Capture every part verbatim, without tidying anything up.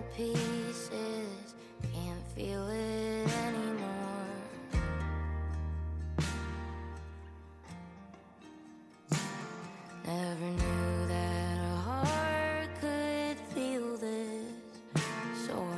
pieces, can't feel it anymore. Never knew that a heart could feel this sore.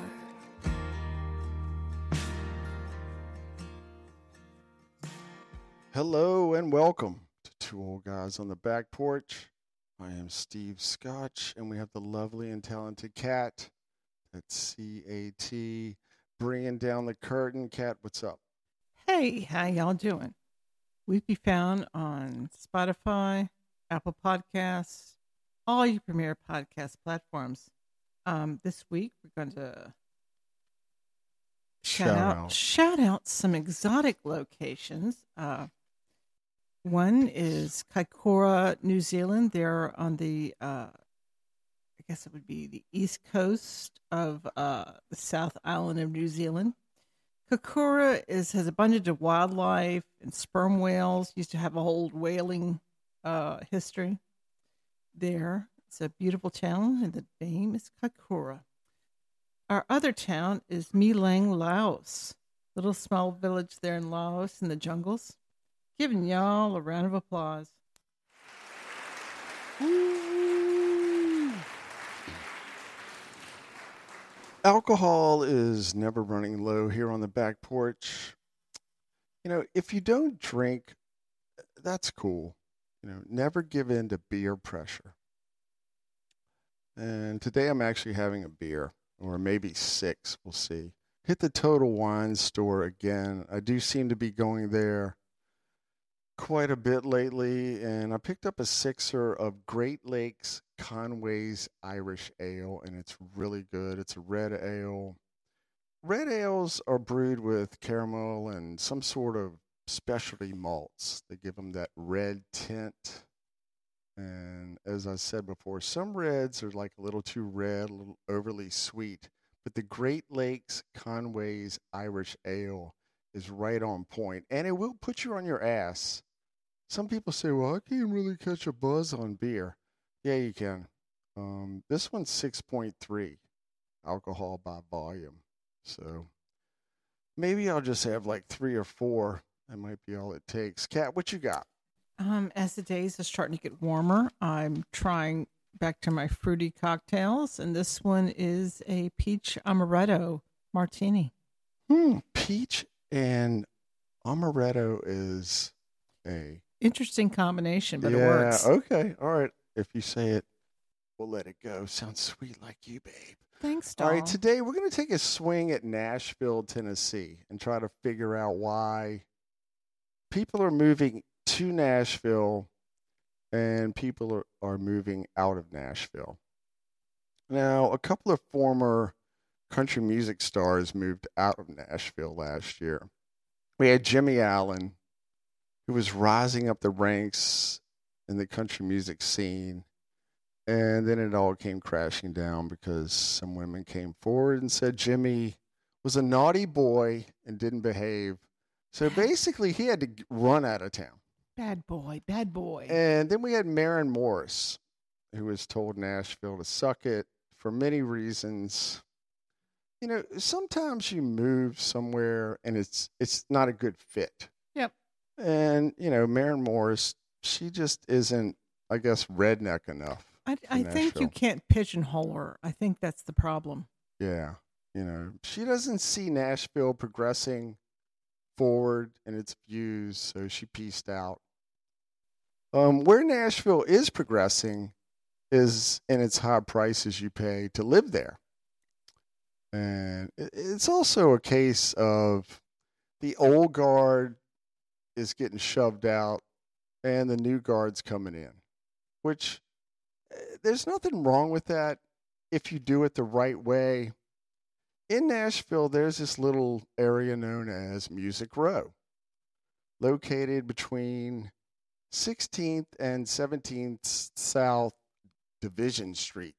Hello and welcome to Two Old Guys on the Back Porch. I am Steve Scotch, and we have the lovely and talented Cat. That's C A T, bringing down the curtain. Cat, what's up? Hey, how y'all doing? We be found on Spotify, Apple Podcasts, all your premier podcast platforms. Um, this week we're going to shout, Shout out, out. shout out some exotic locations. Uh, one is Kaikoura, New Zealand. They're on the, uh, I guess it would be the east coast of uh, the South Island of New Zealand. Kaikoura is has abundant of wildlife and sperm whales. Used to have a whole whaling uh, history there. It's a beautiful town, and the name is Kaikoura. Our other town is My Lang, Laos. Little small village there in Laos in the jungles. Giving y'all a round of applause. Alcohol is never running low here on the back porch. You know, if you don't drink, that's cool. You know, never give in to beer pressure. And today I'm actually having a beer, or maybe six, we'll see. Hit the Total Wine store again. I do seem to be going there quite a bit lately, and I picked up a sixer of Great Lakes Conway's Irish Ale, and it's really good. It's a red ale. Red ales are brewed with caramel and some sort of specialty malts. They give them that red tint. And as I said before, some reds are like a little too red, a little overly sweet. But the Great Lakes Conway's Irish Ale is right on point, and it will put you on your ass. Some people say, well, I can't really catch a buzz on beer. Yeah, you can. Um, this one's six point three alcohol by volume. So maybe I'll just have like three or four. That might be all it takes. Kat, what you got? Um, as the days are starting to get warmer, I'm trying back to my fruity cocktails, and this one is a peach amaretto martini. Hmm, peach and amaretto is a Interesting combination, but yeah, it works. Okay, all right. If you say it, we'll let it go. Sounds sweet like you, babe. Thanks, doll. All right, today we're going to take a swing at Nashville, Tennessee, and try to figure out why people are moving to Nashville and people are, are moving out of Nashville. Now, a couple of former country music stars moved out of Nashville last year. We had Jimmy Allen, who was rising up the ranks in the country music scene. And then it all came crashing down because some women came forward and said Jimmy was a naughty boy and didn't behave. So basically, he had to run out of town. Bad boy, bad boy. And then we had Maren Morris, who was told Nashville to suck it for many reasons. You know, sometimes you move somewhere and it's it's not a good fit. Yep. And, you know, Maren Morris, she just isn't, I guess, redneck enough. I, I think you can't pigeonhole her. I think that's the problem. Yeah. You know, she doesn't see Nashville progressing forward in its views, so she pieced out. Um, where Nashville is progressing is in its high prices you pay to live there. And it's also a case of the old guard is getting shoved out and the new guard's coming in, which there's nothing wrong with that if you do it the right way. In Nashville, there's this little area known as Music Row, located between sixteenth and seventeenth South Division Street.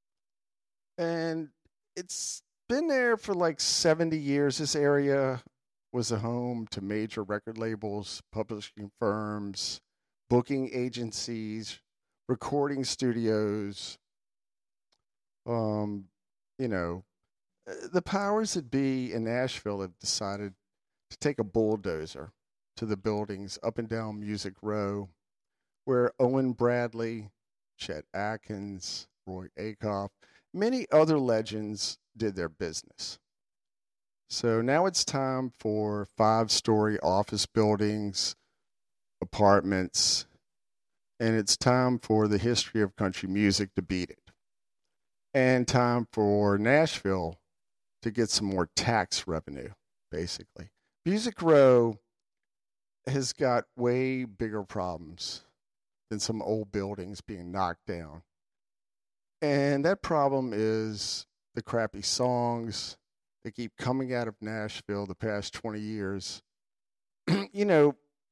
And it's been there for like seventy years. This area was a home to major record labels, publishing firms, booking agencies, recording studios, um, you know, uh, the powers that be in Nashville have decided to take a bulldozer to the buildings up and down Music Row, where Owen Bradley, Chet Atkins, Roy Acuff, many other legends did their business. So now it's time for five-story office buildings, apartments, and it's time for the history of country music to beat it. And time for Nashville to get some more tax revenue, basically. Music Row has got way bigger problems than some old buildings being knocked down. And that problem is the crappy songs that keep coming out of Nashville the past twenty years. You know,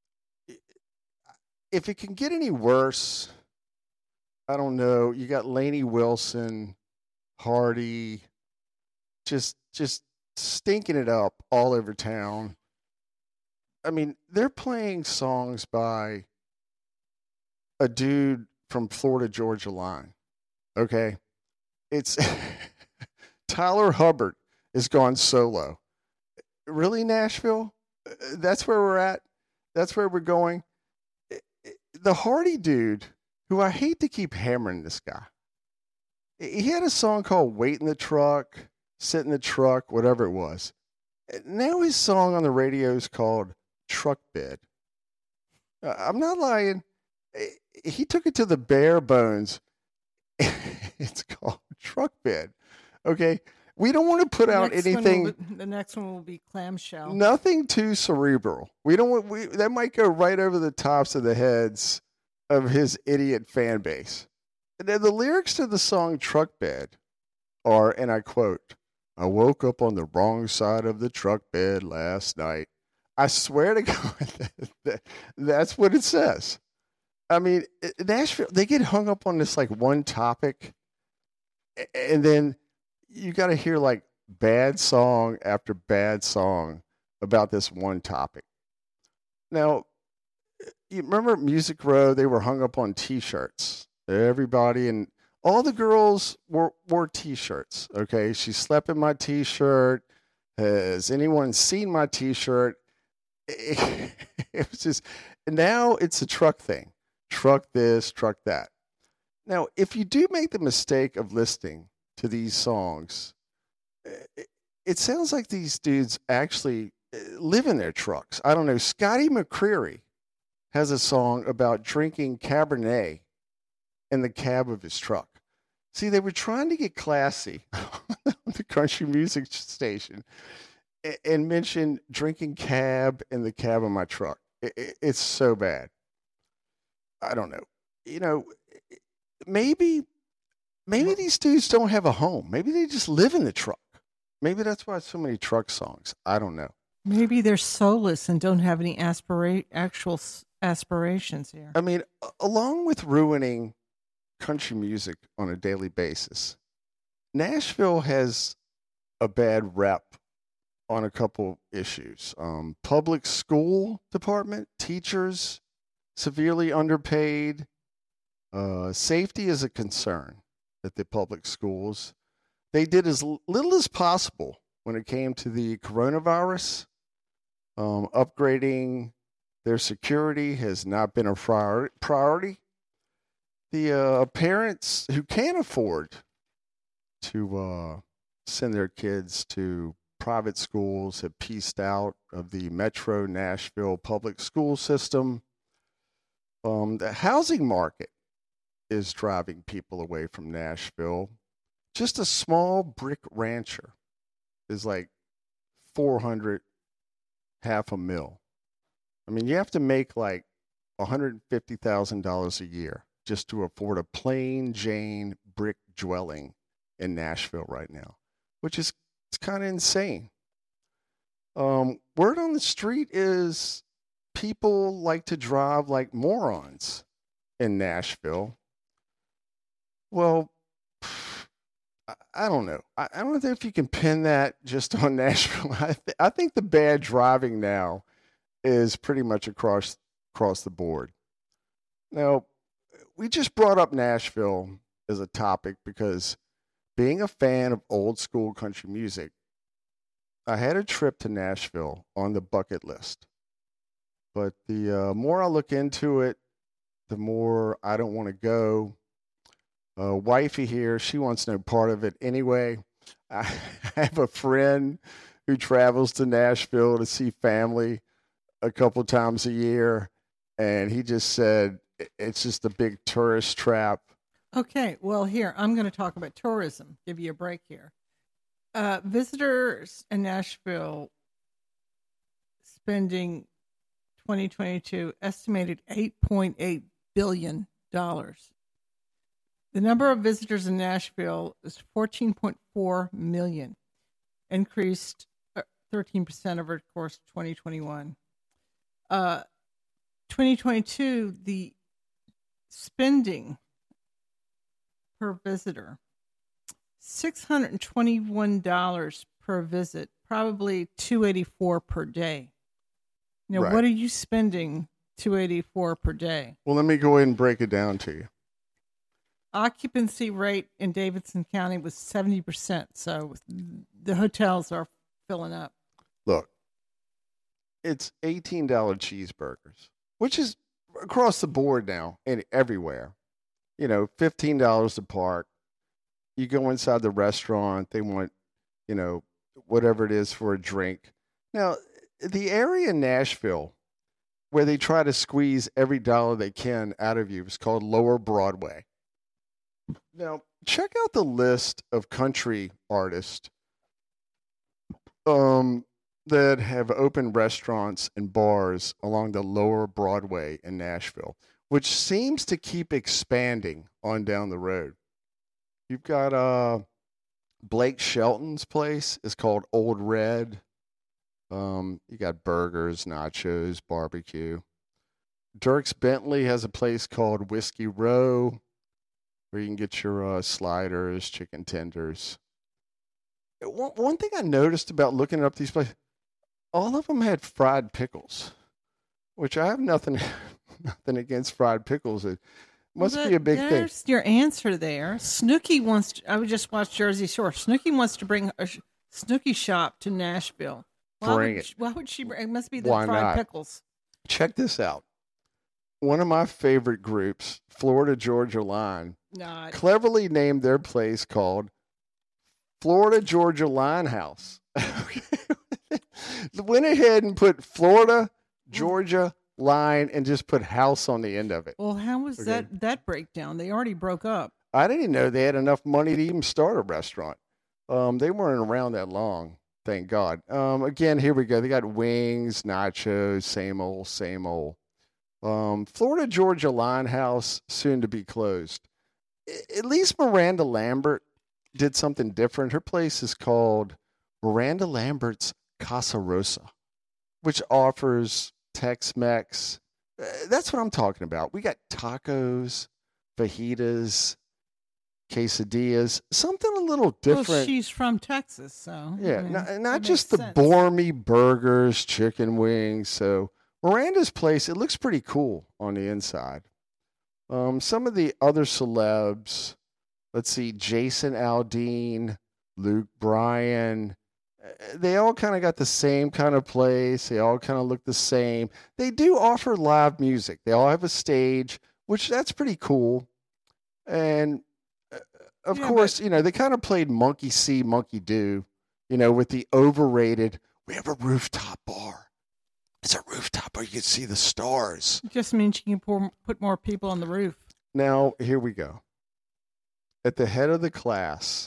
if it can get any worse, I don't know. You got Lainey Wilson, Hardy, just just stinking it up all over town. I mean, they're playing songs by a dude from Florida Georgia Line. Okay? It's Tyler Hubbard has gone solo. Really, Nashville? That's where we're at? That's where we're going? The Hardy dude, who I hate to keep hammering this guy, he had a song called Wait in the Truck, Sit in the Truck, whatever it was. Now his song on the radio is called Truck Bed. I'm not lying. He took it to the bare bones. It's called Truck Bed. Okay? We don't want to put The out next anything. one will- the next one will be clamshell. Nothing too cerebral. We don't want, we that might go right over the tops of the heads of his idiot fan base. And then the lyrics to the song Truck Bed are, and I quote, "I woke up on the wrong side of the truck bed last night." I swear to God, that, that, that's what it says. I mean, Nashville, they get hung up on this like one topic, and then you got to hear like bad song after bad song about this one topic. Now, you remember Music Row? They were hung up on T-shirts. Everybody and all the girls wore, wore T-shirts. Okay, she slept in my T-shirt. Has anyone seen my T-shirt? It, it was just, now it's a truck thing. Truck this, truck that. Now, if you do make the mistake of listening to these songs, it, it sounds like these dudes actually live in their trucks. I don't know. Scotty McCreery has a song about drinking Cabernet in the cab of his truck. See, they were trying to get classy on the country music station and mention drinking cab in the cab of my truck. It's so bad. I don't know. You know, maybe maybe these dudes don't have a home. Maybe they just live in the truck. Maybe that's why so many truck songs. I don't know. Maybe they're soulless and don't have any aspira- actual s- aspirations here. I mean, along with ruining country music on a daily basis, Nashville has a bad rep on a couple issues. Um, public school department, teachers severely underpaid. Uh, safety is a concern at the public schools. They did as little as possible when it came to the coronavirus. Um, upgrading their security has not been a prior- priority. The uh, parents who can't afford to uh, send their kids to private schools have pieced out of the Metro Nashville public school system. Um, the housing market is driving people away from Nashville. Just a small brick rancher is like four hundred, half a mil. I mean, you have to make like one hundred fifty thousand dollars a year just to afford a plain Jane brick dwelling in Nashville right now, which is it's kind of insane. Um, word on the street is people like to drive like morons in Nashville. Well, I, I don't know. I, I don't know if you can pin that just on Nashville. I, th- I think the bad driving now is pretty much across across the board. Now, we just brought up Nashville as a topic because being a fan of old school country music, I had a trip to Nashville on the bucket list. But the uh, more I look into it, the more I don't want to go. Uh, wifey here, she wants no part of it anyway. I have a friend who travels to Nashville to see family a couple times a year, and he just said it's just a big tourist trap. Okay, well, here, I'm going to talk about tourism, give you a break here. Uh, visitors in Nashville spending twenty twenty-two estimated eight point eight billion dollars. The number of visitors in Nashville is fourteen point four million, increased thirteen percent over the course of twenty twenty-one. Uh, twenty twenty-two, the spending per visitor, six hundred twenty-one dollars per visit, probably two hundred eighty-four dollars per day. Now, Right. what are you spending two hundred eighty-four dollars per day? Well, let me go ahead and break it down to you. Occupancy rate in Davidson County was seventy percent, so the hotels are filling up. Look, it's eighteen dollars cheeseburgers, which is across the board now and everywhere. You know, fifteen dollars to park. You go inside the restaurant, they want, you know, whatever it is for a drink. Now, the area in Nashville where they try to squeeze every dollar they can out of you is called Lower Broadway. Now, check out the list of country artists um, that have opened restaurants and bars along the Lower Broadway in Nashville, which seems to keep expanding on down the road. You've got uh, Blake Shelton's place is called Old Red. Um, you got burgers, nachos, barbecue. Dierks Bentley has a place called Whiskey Row, where you can get your uh, sliders, chicken tenders. One, one thing I noticed about looking up these places, all of them had fried pickles, which I have nothing nothing against fried pickles. It must Well, be a big thing. There's your answer there. Snooki wants to, I would just watch Jersey Shore. Snooki wants to bring a sh- Snooki shop to Nashville. Why Bring would it. She, why would she bring it? Must be the Why fried not? pickles. Check this out. One of my favorite groups, Florida Georgia Line, Not. cleverly named their place called Florida Georgia Line House. Went ahead and put Florida Georgia Line and just put house on the end of it. Well, how was Okay. that that breakdown? They already broke up. I didn't even know they had enough money to even start a restaurant. Um, they weren't around that long, thank God. Um, again, here we go. They got wings, nachos, same old, same old. Um, Florida Georgia Line House, soon to be closed. I- At least Miranda Lambert did something different. Her place is called Miranda Lambert's Casa Rosa, which offers Tex-Mex. Uh, That's what I'm talking about. We got tacos, fajitas, quesadillas, something a little different. Well, she's from Texas, so Yeah, I mean, not, that not makes just the sense. bormy burgers, chicken wings. So Miranda's place, it looks pretty cool on the inside. Um, some of the other celebs, let's see, Jason Aldean, Luke Bryan, uh, they all kind of got the same kind of place. They all kind of look the same. They do offer live music. They all have a stage, which that's pretty cool. And uh, of Yeah, course, you know, they kind of played monkey see, monkey do, you know, with the overrated, we have a rooftop bar. It's a rooftop where you can see the stars. It just means you can pour, put more people on the roof. Now, here we go. At the head of the class,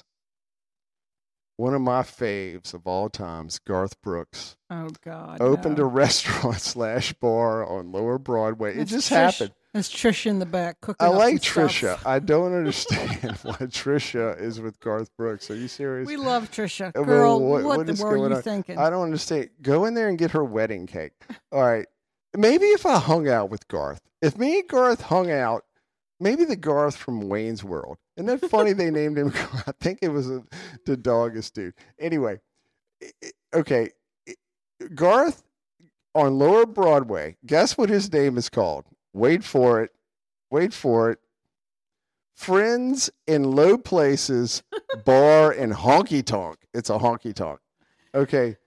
one of my faves of all times, Garth Brooks, Oh God! opened no. a restaurant slash bar on Lower Broadway. It That's just Trish- happened. There's Trisha in the back cooking. I up like some Trisha. stuff. I don't understand why Trisha is with Garth Brooks. Are you serious? We love Trisha. Uh, well, Girl, what- what, what the is world are going you on? thinking? I don't understand. Go in there and get her wedding cake. All right. Maybe if I hung out with Garth, if me and Garth hung out, maybe the Garth from Wayne's World. Isn't that funny they named him? I think it was a, the doggest dude. Anyway, i- i- okay. i- Garth on Lower Broadway, guess what his name is called? Wait for it. Wait for it. Friends in Low Places Bar and Honky Tonk. It's a honky tonk. Okay.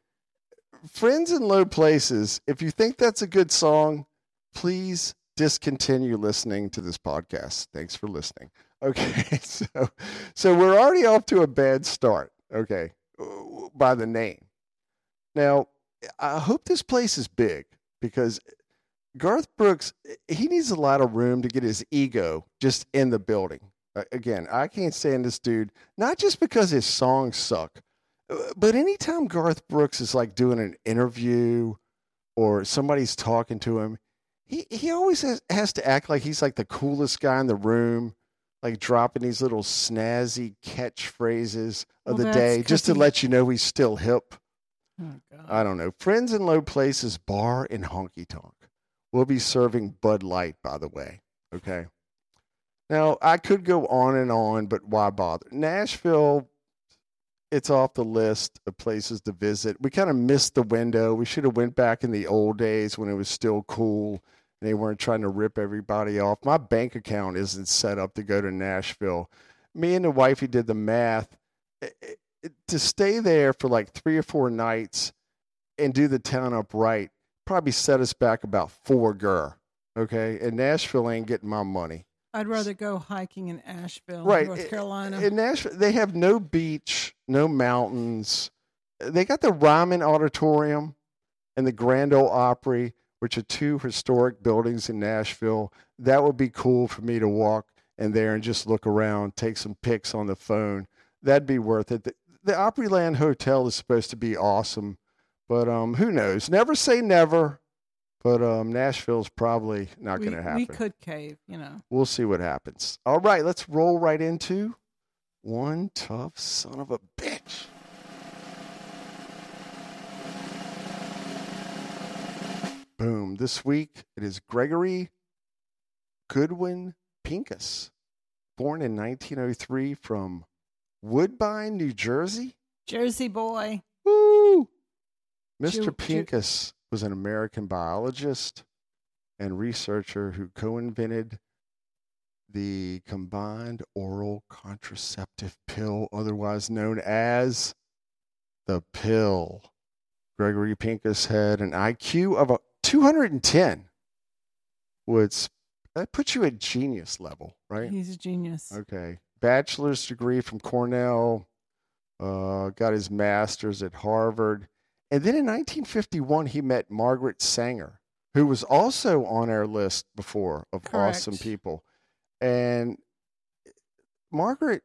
Friends in Low Places. If you think that's a good song, please discontinue listening to this podcast. Thanks for listening. Okay. So, so we're already off to a bad start. Okay. By the name. Now, I hope this place is big because Garth Brooks, he needs a lot of room to get his ego just in the building. Uh, again, I can't stand this dude, not just because his songs suck, but anytime Garth Brooks is like doing an interview or somebody's talking to him, he, he always has, has to act like he's like the coolest guy in the room, like dropping these little snazzy catchphrases of Well, the that's day 'cause just to he- let you know he's still hip. Oh, God. I don't know. Friends in Low Places Bar and Honky Tonk. We'll be serving Bud Light, by the way. Okay. Now, I could go on and on, but why bother? Nashville, it's off the list of places to visit. We kind of missed the window. We should have went back in the old days when it was still cool and they weren't trying to rip everybody off. My bank account isn't set up to go to Nashville. Me and the wifey did the math. It, it, to stay there for like three or four nights and do the town up right probably set us back about four gur. Okay. And Nashville ain't getting my money. I'd rather go hiking in Asheville, Right. North Carolina. In Nashville, they have no beach, no mountains. They got the Ryman Auditorium and the Grand Ole Opry, which are two historic buildings in Nashville. That would be cool for me to walk in there and just look around, take some pics on the phone. That'd be worth it. The, the Opryland Hotel is supposed to be awesome, but um, who knows? Never say never, but um, Nashville's probably not we, going to happen. we could cave, you know. We'll see what happens. All right, let's roll right into One Tough Son of a Bitch. Boom. This week, it is Gregory Goodwin Pincus, born in nineteen oh three from Woodbine, New Jersey. Jersey boy. Woo! Mister Ju- Ju- Pincus was an American biologist and researcher who co-invented the combined oral contraceptive pill, otherwise known as the pill. Gregory Pincus had an I Q of a two hundred ten, which that puts you at genius level, right? He's a genius. Okay. Bachelor's degree from Cornell, uh, got his master's at Harvard. And then in nineteen fifty-one, he met Margaret Sanger, who was also on our list before of Correct. awesome people. And Margaret,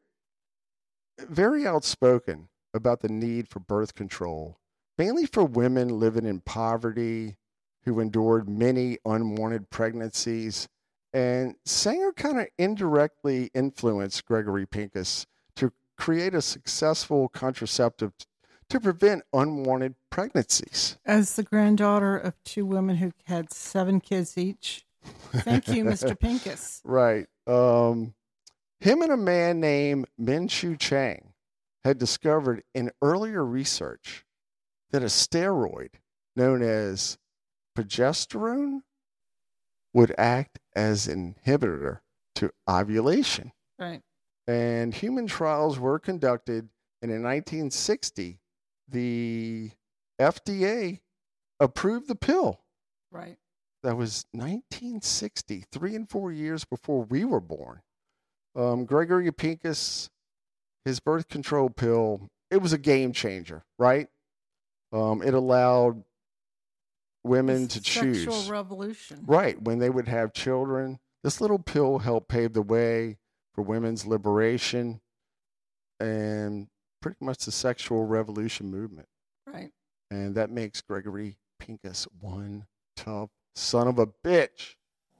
very outspoken about the need for birth control, mainly for women living in poverty who endured many unwanted pregnancies. And Sanger kind of indirectly influenced Gregory Pincus to create a successful contraceptive t- to prevent unwanted pregnancies. As the granddaughter of two women who had seven kids each, thank you, Mister Pincus. Right. Um, him and a man named Min-Chu Chang had discovered in earlier research that a steroid known as progesterone would act as an inhibitor to ovulation. Right. And human trials were conducted, and in nineteen sixty, the F D A approved the pill. Right. That was nineteen sixty, three and four years before we were born. Um, Gregory Pincus, his birth control pill, it was a game changer, right? Um, it allowed women It's to a choose. Sexual revolution. Right, when they would have children. This little pill helped pave the way for women's liberation and pretty much the sexual revolution movement. Right. And that makes Gregory Pincus one tough son of a bitch.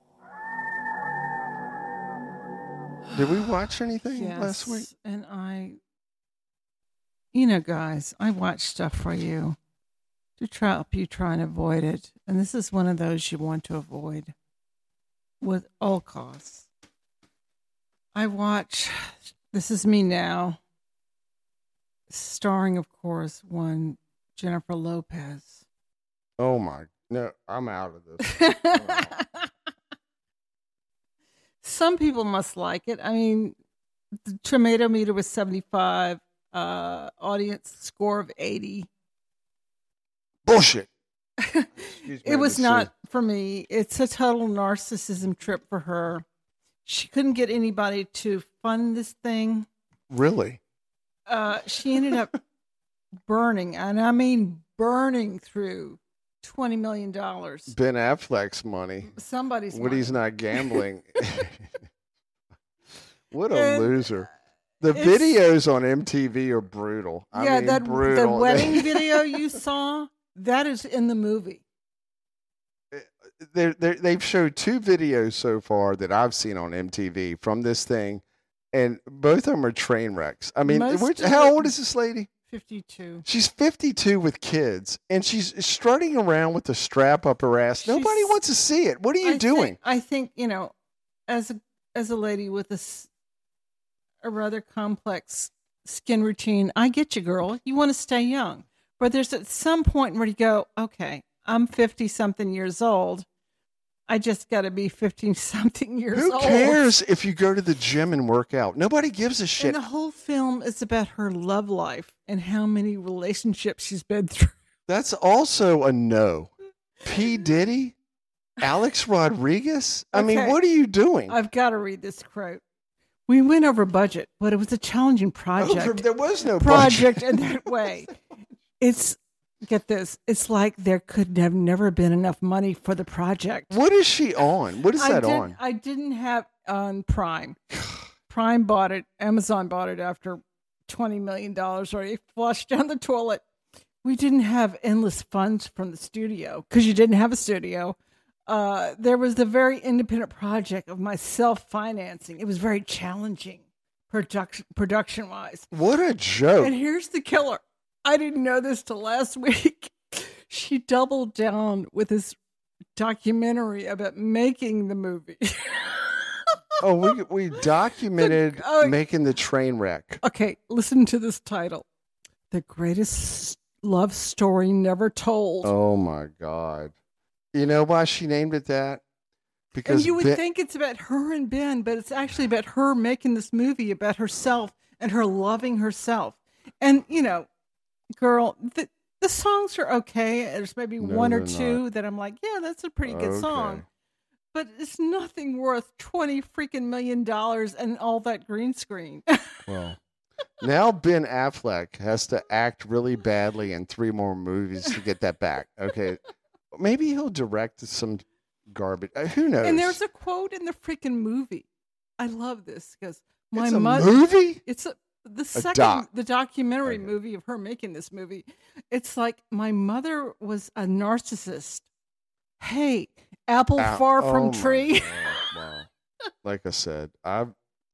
Did we watch anything Yes. last week? And I, you know, guys, I watch stuff for you to try help you try and avoid it. And this is one of those you want to avoid with all costs. I watch This Is Me Now, starring, of course, one Jennifer Lopez. Oh my, no, I'm out of this. some people must like it. I mean, the tomato meter was seventy-five, uh, audience score of eighty. Bullshit. Excuse me, It was let's not see. for me. It's a total narcissism trip for her. She couldn't get anybody to fund this thing. Really? Uh, she ended up burning, and I mean burning through twenty million dollars. Ben Affleck's money. Somebody's When money. he's not gambling. What a And, loser. The it's- videos on M T V are brutal. I yeah, mean, that brutal. the wedding video you saw, that is in the movie. They're, they're, they've showed two videos so far that I've seen on M T V from this thing, and both of them are train wrecks. I mean, Most which, of how it- old is this lady? fifty-two. She's fifty-two with kids, and she's strutting around with a strap up her ass. Nobody She's- wants to see it. What are you I doing? Think, I think, you know, as a as a lady with a, s- a rather complex skin routine, I get you, girl. You want to stay young. But there's at some point where you go, okay, I'm fifty-something years old. I just got to be fifteen-something years Who old. cares if you go to the gym and work out? Nobody gives a shit. And the whole film is about her love life and how many relationships she's been through. That's also a no. P. Diddy? Alex Rodriguez? I mean, Okay. what are you doing? I've got to read this quote. We went over budget, but it was a challenging project. Over- there was no project budget. in that way. It's, get this, it's like there could have never been enough money for the project. What is she on? What is I that did, on? I didn't have on Prime. Prime bought it. Amazon bought it after twenty million dollars already flushed down the toilet. We didn't have endless funds from the studio because you didn't have a studio. Uh, there was the very independent project of my self-financing. It was very challenging production production wise. What a joke. And here's the killer. I didn't know this till last week. She doubled down with this documentary about making the movie. Oh, we we documented oh. making the train wreck. Okay, listen to this title. The greatest love story never told. Oh my God. You know why she named it that? Because and you would Ben- think it's about her and Ben, but it's actually about her making this movie about herself and her loving herself. And, you know, girl, the, the songs are okay. There's maybe No, one or they're two that I'm like, yeah, that's a pretty good Okay. song. But it's nothing worth twenty freaking million dollars and all that green screen. Well, now Ben Affleck has to act really badly in three more movies to get that back. Okay. Maybe he'll direct some garbage. Uh, Who knows? And there's a quote in the freaking movie. I love this because my It's a mother. movie? It's a, the second doc. the documentary Okay. movie of her making this movie. It's like my mother was a narcissist. Hey, apple Ow. far Oh from my tree. God, wow. Like I said, I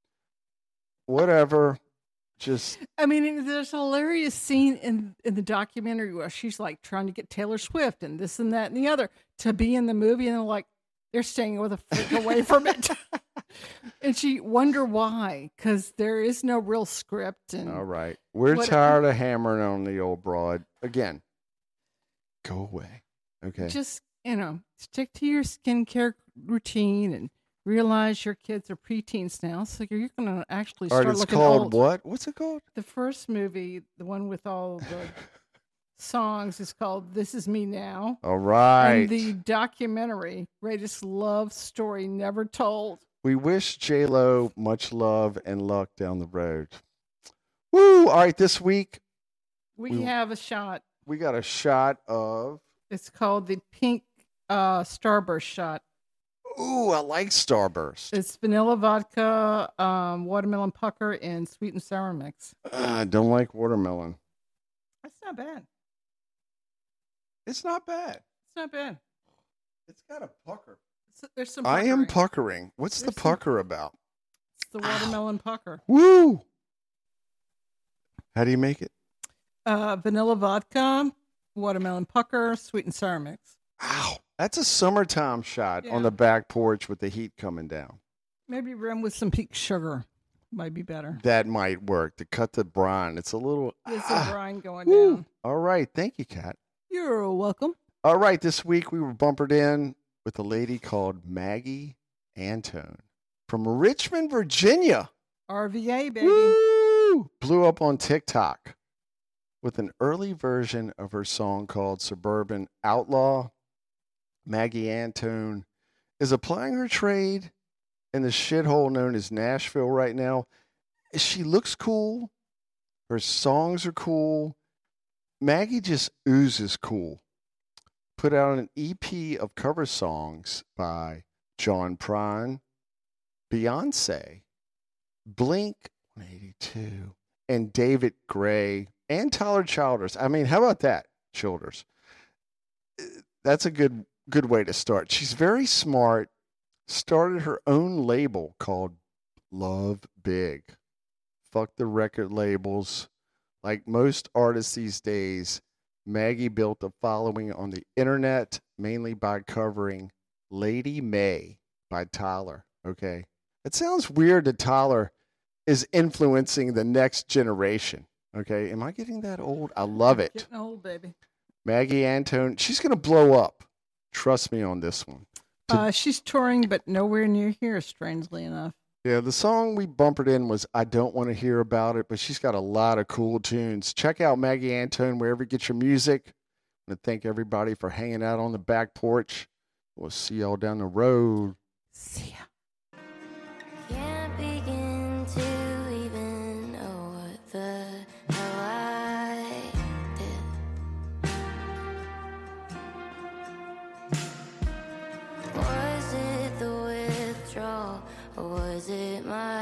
whatever. Just I mean, there's a hilarious scene in in the documentary where she's like trying to get Taylor Swift and this and that and the other to be in the movie, and they're like, they're staying with a freak away from it. And she wonder why, because there is no real script. And all right. We're What- tired of hammering on the old broad. Again, go away. Okay. just, you know, stick to your skincare routine and realize your kids are preteens now, so you're going to actually All start right, it's looking called old. what? What's it called? The first movie, the one with all the songs, is called "This Is Me Now." All right. And the documentary, greatest love story never told. We wish J Lo much love and luck down the road. Woo! All right, this week We We- have a shot. we got a shot of. It's called the Pink uh, Starburst shot. Ooh, I like Starburst. It's vanilla vodka, um, watermelon pucker, and sweet and sour mix. Uh, I don't like watermelon. That's not bad. It's not bad. It's not bad. It's got a pucker. It's, there's some. I am puckering. puckering. What's the There's some- pucker about? It's the watermelon pucker. Woo! How do you make it? Uh, vanilla vodka, watermelon pucker, sweet and sour mix. Ow! That's a summertime shot Yeah. on the back porch with the heat coming down. Maybe rim with some pink sugar. Might be better. That might work to cut the brine. It's a little. There's ah. some brine going Woo. down. All right. Thank you, Kat. You're welcome. All right. This week we were bumpered in with a lady called Maggie Antone. from Richmond, Virginia. R V A, baby. Woo! Blew up on TikTok with an early version of her song called Suburban Outlaw. Maggie Antone is applying her trade in the shithole known as Nashville right now. She looks cool. Her songs are cool. Maggie just oozes cool. Put out an E P of cover songs by John Prine, Beyonce, Blink one eighty-two, and David Gray, and Tyler Childers. I mean, how about that, Childers? That's a good good way to start. She's very smart. Started her own label called Love Big. Fuck the record labels. Like most artists these days, Maggie built a following on the internet, mainly by covering Lady May by Tyler. Okay. It sounds weird that Tyler is influencing the next generation. Okay. Am I getting that old? I love it. Getting old, baby. Maggie Antone, she's going to blow up. Trust me on this one. Uh, she's touring, but nowhere near here, strangely enough. Yeah, the song we bumpered in was I Don't Want to Hear About It, but she's got a lot of cool tunes. Check out Maggie Antone wherever you get your music. I want to thank everybody for hanging out on the back porch. We'll see y'all down the road. See ya. Can't begin to even know what the hell I did. Was it the withdrawal, or was it my